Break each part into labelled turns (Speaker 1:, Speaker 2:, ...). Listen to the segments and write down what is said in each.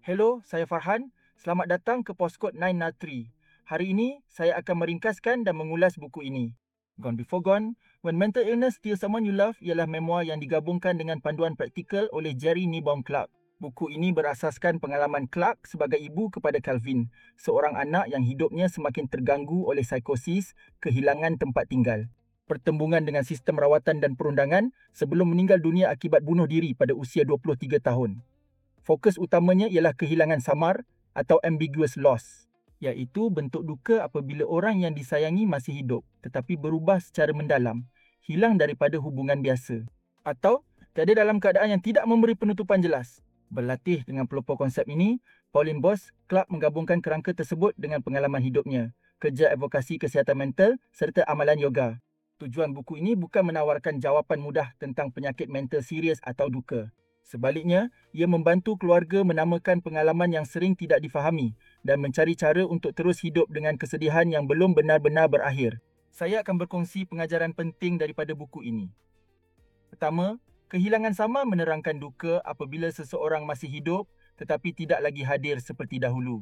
Speaker 1: Hello, saya Farhan. Selamat datang ke Postkod 903. Hari ini, saya akan meringkaskan dan mengulas buku ini. Gone Before Gone, When Mental Illness Steals Someone You Love ialah memoir yang digabungkan dengan panduan praktikal oleh Jerry Nebaum Clark. Buku ini berasaskan pengalaman Clark sebagai ibu kepada Calvin, seorang anak yang hidupnya semakin terganggu oleh psikosis, kehilangan tempat tinggal, pertembungan dengan sistem rawatan dan perundangan sebelum meninggal dunia akibat bunuh diri pada usia 23 tahun. Fokus utamanya ialah kehilangan samar atau ambiguous loss, iaitu bentuk duka apabila orang yang disayangi masih hidup tetapi berubah secara mendalam, hilang daripada hubungan biasa, atau tiada dalam keadaan yang tidak memberi penutupan jelas. Berlatih dengan pelopor konsep ini, Pauline Boss, Clark menggabungkan kerangka tersebut dengan pengalaman hidupnya, kerja advokasi kesihatan mental serta amalan yoga. Tujuan buku ini bukan menawarkan jawapan mudah tentang penyakit mental serius atau duka. Sebaliknya, ia membantu keluarga menamakan pengalaman yang sering tidak difahami dan mencari cara untuk terus hidup dengan kesedihan yang belum benar-benar berakhir. Saya akan berkongsi pengajaran penting daripada buku ini. Pertama, kehilangan samar menerangkan duka apabila seseorang masih hidup tetapi tidak lagi hadir seperti dahulu.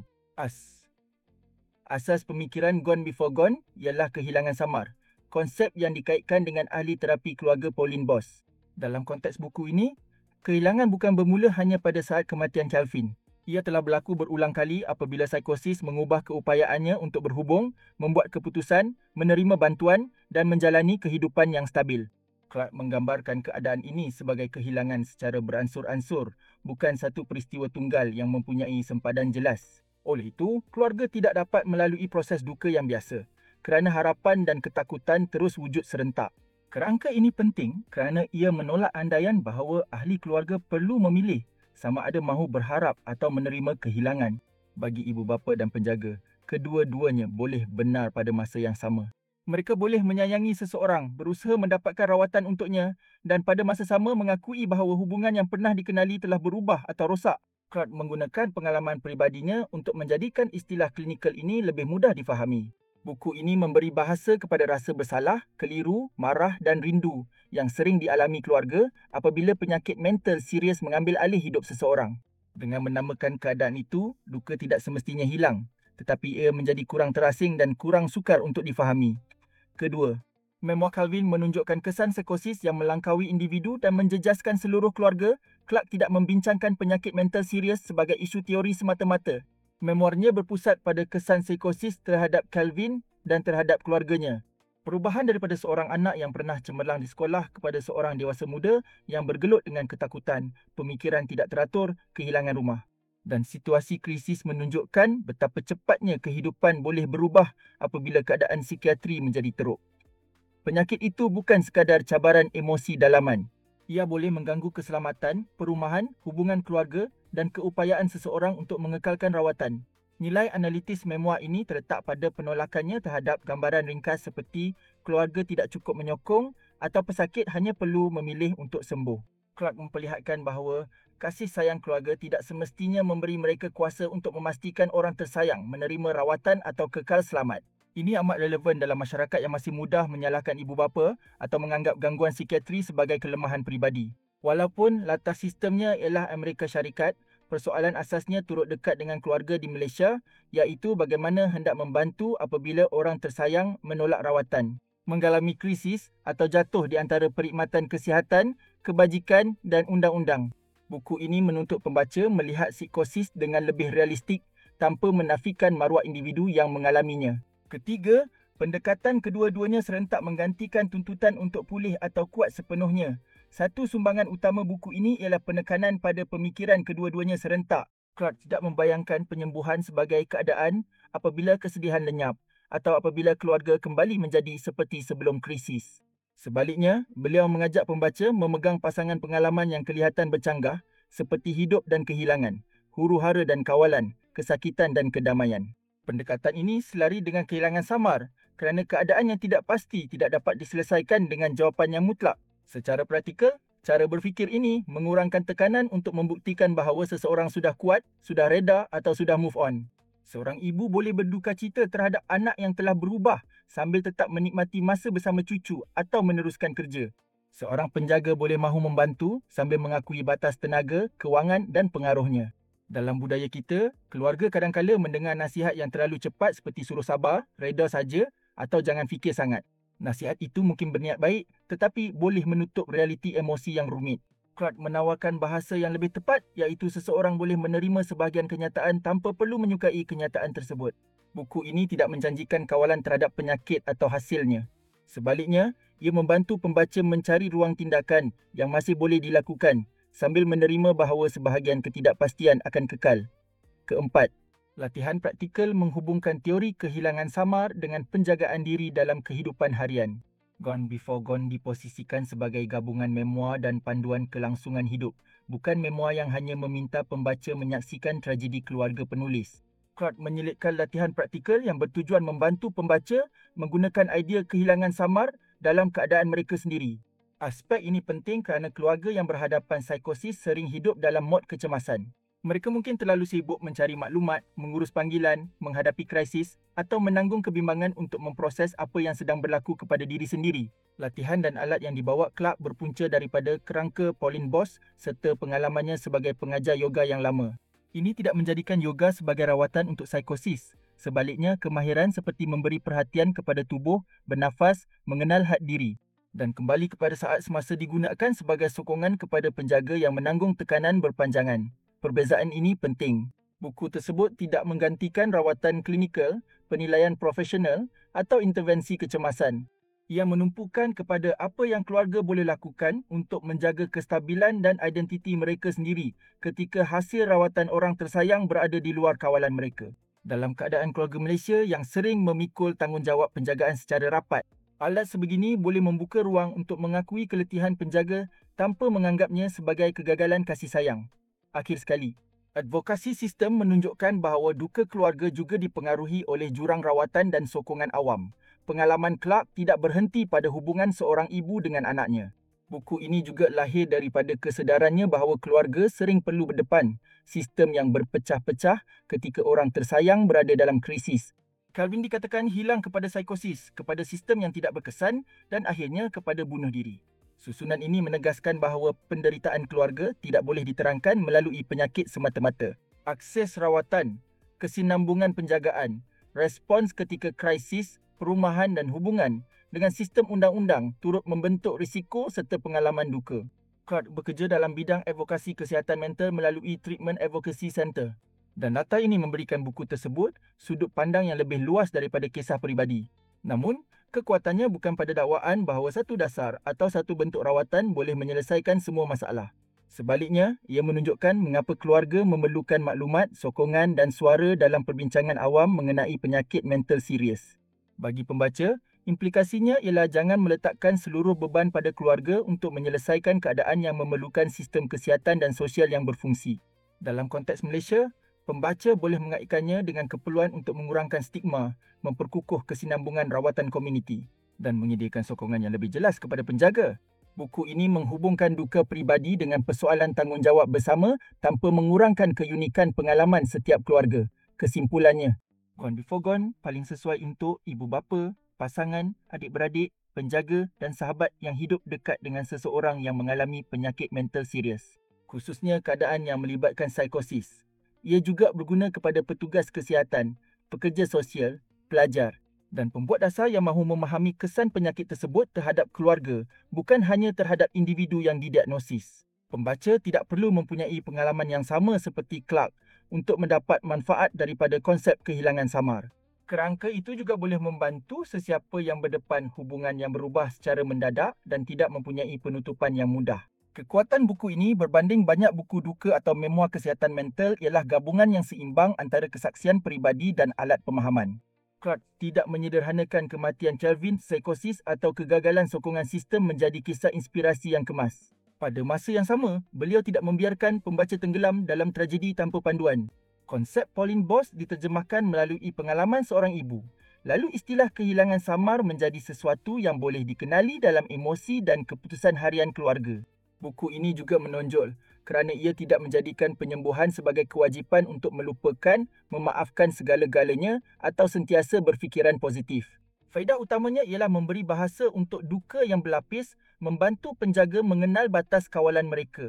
Speaker 1: Asas pemikiran Gone Before Gone ialah kehilangan samar, konsep yang dikaitkan dengan ahli terapi keluarga Pauline Boss. Dalam konteks buku ini, kehilangan bukan bermula hanya pada saat kematian Calvin. Ia telah berlaku berulang kali apabila psikosis mengubah keupayaannya untuk berhubung, membuat keputusan, menerima bantuan dan menjalani kehidupan yang stabil. Clark menggambarkan keadaan ini sebagai kehilangan secara beransur-ansur, bukan satu peristiwa tunggal yang mempunyai sempadan jelas. Oleh itu, keluarga tidak dapat melalui proses duka yang biasa, kerana harapan dan ketakutan terus wujud serentak. Kerangka ini penting kerana ia menolak andaian bahawa ahli keluarga perlu memilih sama ada mahu berharap atau menerima kehilangan. Bagi ibu bapa dan penjaga, kedua-duanya boleh benar pada masa yang sama. Mereka boleh menyayangi seseorang, berusaha mendapatkan rawatan untuknya dan pada masa sama mengakui bahawa hubungan yang pernah dikenali telah berubah atau rosak. Clark menggunakan pengalaman peribadinya untuk menjadikan istilah klinikal ini lebih mudah difahami. Buku ini memberi bahasa kepada rasa bersalah, keliru, marah dan rindu yang sering dialami keluarga apabila penyakit mental serius mengambil alih hidup seseorang. Dengan menamakan keadaan itu, duka tidak semestinya hilang, tetapi ia menjadi kurang terasing dan kurang sukar untuk difahami. Kedua, memoir Calvin menunjukkan kesan psikosis yang melangkaui individu dan menjejaskan seluruh keluarga. Clark tidak membincangkan penyakit mental serius sebagai isu teori semata-mata. Memoarnya berpusat pada kesan psikosis terhadap Calvin dan terhadap keluarganya. Perubahan daripada seorang anak yang pernah cemerlang di sekolah kepada seorang dewasa muda yang bergelut dengan ketakutan, pemikiran tidak teratur, kehilangan rumah. Dan situasi krisis menunjukkan betapa cepatnya kehidupan boleh berubah apabila keadaan psikiatri menjadi teruk. Penyakit itu bukan sekadar cabaran emosi dalaman. Ia boleh mengganggu keselamatan, perumahan, hubungan keluarga dan keupayaan seseorang untuk mengekalkan rawatan. Nilai analitis memoir ini terletak pada penolakannya terhadap gambaran ringkas seperti keluarga tidak cukup menyokong atau pesakit hanya perlu memilih untuk sembuh. Clark memperlihatkan bahawa kasih sayang keluarga tidak semestinya memberi mereka kuasa untuk memastikan orang tersayang menerima rawatan atau kekal selamat. Ini amat relevan dalam masyarakat yang masih mudah menyalahkan ibu bapa atau menganggap gangguan psikiatri sebagai kelemahan peribadi. Walaupun latar sistemnya ialah Amerika Syarikat, persoalan asasnya turut dekat dengan keluarga di Malaysia, iaitu bagaimana hendak membantu apabila orang tersayang menolak rawatan, mengalami krisis atau jatuh di antara perkhidmatan kesihatan, kebajikan dan undang-undang. Buku ini menuntut pembaca melihat psikosis dengan lebih realistik tanpa menafikan maruah individu yang mengalaminya. Ketiga, pendekatan kedua-duanya serentak menggantikan tuntutan untuk pulih atau kuat sepenuhnya. Satu sumbangan utama buku ini ialah penekanan pada pemikiran kedua-duanya serentak. Clark tidak membayangkan penyembuhan sebagai keadaan apabila kesedihan lenyap atau apabila keluarga kembali menjadi seperti sebelum krisis. Sebaliknya, beliau mengajak pembaca memegang pasangan pengalaman yang kelihatan bercanggah seperti hidup dan kehilangan, huru-hara dan kawalan, kesakitan dan kedamaian. Pendekatan ini selari dengan kehilangan samar kerana keadaan yang tidak pasti tidak dapat diselesaikan dengan jawapan yang mutlak. Secara praktikal, cara berfikir ini mengurangkan tekanan untuk membuktikan bahawa seseorang sudah kuat, sudah reda atau sudah move on. Seorang ibu boleh berduka cita terhadap anak yang telah berubah sambil tetap menikmati masa bersama cucu atau meneruskan kerja. Seorang penjaga boleh mahu membantu sambil mengakui batas tenaga, kewangan dan pengaruhnya. Dalam budaya kita, keluarga kadang-kala mendengar nasihat yang terlalu cepat seperti suruh sabar, reda saja atau jangan fikir sangat. Nasihat itu mungkin berniat baik tetapi boleh menutup realiti emosi yang rumit. Clark menawarkan bahasa yang lebih tepat iaitu seseorang boleh menerima sebahagian kenyataan tanpa perlu menyukai kenyataan tersebut. Buku ini tidak menjanjikan kawalan terhadap penyakit atau hasilnya. Sebaliknya, ia membantu pembaca mencari ruang tindakan yang masih boleh dilakukan sambil menerima bahawa sebahagian ketidakpastian akan kekal. Keempat, latihan praktikal menghubungkan teori kehilangan samar dengan penjagaan diri dalam kehidupan harian. Gone Before Gone diposisikan sebagai gabungan memoir dan panduan kelangsungan hidup, bukan memoir yang hanya meminta pembaca menyaksikan tragedi keluarga penulis. Clark menyelitkan latihan praktikal yang bertujuan membantu pembaca menggunakan idea kehilangan samar dalam keadaan mereka sendiri. Aspek ini penting kerana keluarga yang berhadapan psikosis sering hidup dalam mod kecemasan. Mereka mungkin terlalu sibuk mencari maklumat, mengurus panggilan, menghadapi krisis atau menanggung kebimbangan untuk memproses apa yang sedang berlaku kepada diri sendiri. Latihan dan alat yang dibawa Clark berpunca daripada kerangka Pauline Boss serta pengalamannya sebagai pengajar yoga yang lama. Ini tidak menjadikan yoga sebagai rawatan untuk psikosis. Sebaliknya, kemahiran seperti memberi perhatian kepada tubuh, bernafas, mengenal had diri dan kembali kepada saat semasa digunakan sebagai sokongan kepada penjaga yang menanggung tekanan berpanjangan. Perbezaan ini penting. Buku tersebut tidak menggantikan rawatan klinikal, penilaian profesional atau intervensi kecemasan. Ia menumpukan kepada apa yang keluarga boleh lakukan untuk menjaga kestabilan dan identiti mereka sendiri ketika hasil rawatan orang tersayang berada di luar kawalan mereka. Dalam keadaan keluarga Malaysia yang sering memikul tanggungjawab penjagaan secara rapat, alat sebegini boleh membuka ruang untuk mengakui keletihan penjaga tanpa menganggapnya sebagai kegagalan kasih sayang. Akhir sekali, advokasi sistem menunjukkan bahawa duka keluarga juga dipengaruhi oleh jurang rawatan dan sokongan awam. Pengalaman Clark tidak berhenti pada hubungan seorang ibu dengan anaknya. Buku ini juga lahir daripada kesedarannya bahawa keluarga sering perlu berdepan, sistem yang berpecah-pecah ketika orang tersayang berada dalam krisis. Calvin dikatakan hilang kepada psikosis, kepada sistem yang tidak berkesan dan akhirnya kepada bunuh diri. Susunan ini menegaskan bahawa penderitaan keluarga tidak boleh diterangkan melalui penyakit semata-mata. Akses rawatan, kesinambungan penjagaan, respons ketika krisis, perumahan dan hubungan dengan sistem undang-undang turut membentuk risiko serta pengalaman duka. Clark bekerja dalam bidang advokasi kesihatan mental melalui Treatment Advocacy Centre. Dan data ini memberikan buku tersebut sudut pandang yang lebih luas daripada kisah peribadi. Namun, kekuatannya bukan pada dakwaan bahawa satu dasar atau satu bentuk rawatan boleh menyelesaikan semua masalah. Sebaliknya, ia menunjukkan mengapa keluarga memerlukan maklumat, sokongan dan suara dalam perbincangan awam mengenai penyakit mental serius. Bagi pembaca, implikasinya ialah jangan meletakkan seluruh beban pada keluarga untuk menyelesaikan keadaan yang memerlukan sistem kesihatan dan sosial yang berfungsi. Dalam konteks Malaysia, pembaca boleh mengaitkannya dengan keperluan untuk mengurangkan stigma, memperkukuh kesinambungan rawatan komuniti dan menyediakan sokongan yang lebih jelas kepada penjaga. Buku ini menghubungkan duka peribadi dengan persoalan tanggungjawab bersama tanpa mengurangkan keunikan pengalaman setiap keluarga. Kesimpulannya, Gone Before Gone paling sesuai untuk ibu bapa, pasangan, adik-beradik, penjaga dan sahabat yang hidup dekat dengan seseorang yang mengalami penyakit mental serius, khususnya keadaan yang melibatkan psikosis. Ia juga berguna kepada petugas kesihatan, pekerja sosial, pelajar dan pembuat dasar yang mahu memahami kesan penyakit tersebut terhadap keluarga, bukan hanya terhadap individu yang didiagnosis. Pembaca tidak perlu mempunyai pengalaman yang sama seperti Clark untuk mendapat manfaat daripada konsep kehilangan samar. Kerangka itu juga boleh membantu sesiapa yang berdepan hubungan yang berubah secara mendadak dan tidak mempunyai penutupan yang mudah. Kekuatan buku ini berbanding banyak buku duka atau memoir kesihatan mental ialah gabungan yang seimbang antara kesaksian peribadi dan alat pemahaman. Clark tidak menyederhanakan kematian Calvin, psikosis atau kegagalan sokongan sistem menjadi kisah inspirasi yang kemas. Pada masa yang sama, beliau tidak membiarkan pembaca tenggelam dalam tragedi tanpa panduan. Konsep Pauline Boss diterjemahkan melalui pengalaman seorang ibu. Lalu istilah kehilangan samar menjadi sesuatu yang boleh dikenali dalam emosi dan keputusan harian keluarga. Buku ini juga menonjol kerana ia tidak menjadikan penyembuhan sebagai kewajipan untuk melupakan, memaafkan segala-galanya atau sentiasa berfikiran positif. Faedah utamanya ialah memberi bahasa untuk duka yang berlapis, membantu penjaga mengenal batas kawalan mereka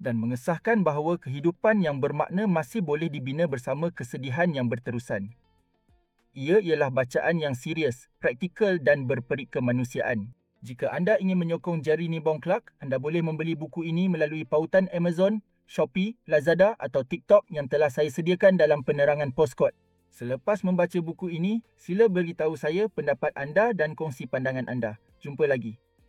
Speaker 1: dan mengesahkan bahawa kehidupan yang bermakna masih boleh dibina bersama kesedihan yang berterusan. Ia ialah bacaan yang serius, praktikal dan berperik kemanusiaan. Jika anda ingin menyokong Jerry Nibbong Clark, anda boleh membeli buku ini melalui pautan Amazon, Shopee, Lazada atau TikTok yang telah saya sediakan dalam penerangan postkod. Selepas membaca buku ini, sila beritahu saya pendapat anda dan kongsi pandangan anda. Jumpa lagi.